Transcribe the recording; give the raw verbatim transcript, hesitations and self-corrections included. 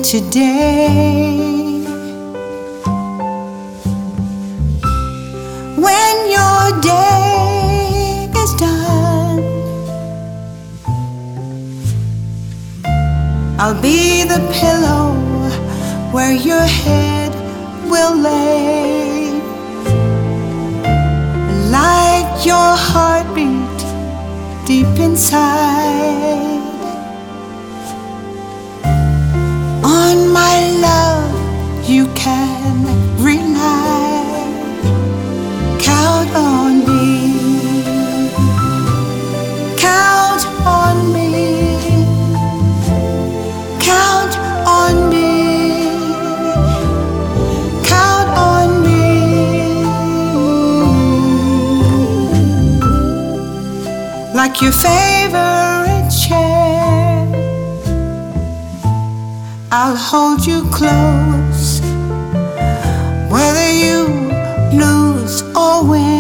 today. When your day is done, I'll be the pillow where your head will lay. Like your heartbeat deep inside. On my love you can rely. Count on me. Count on me. Count on me. Count on me. Like your favorite chair, I'll hold you close, whether you lose or win.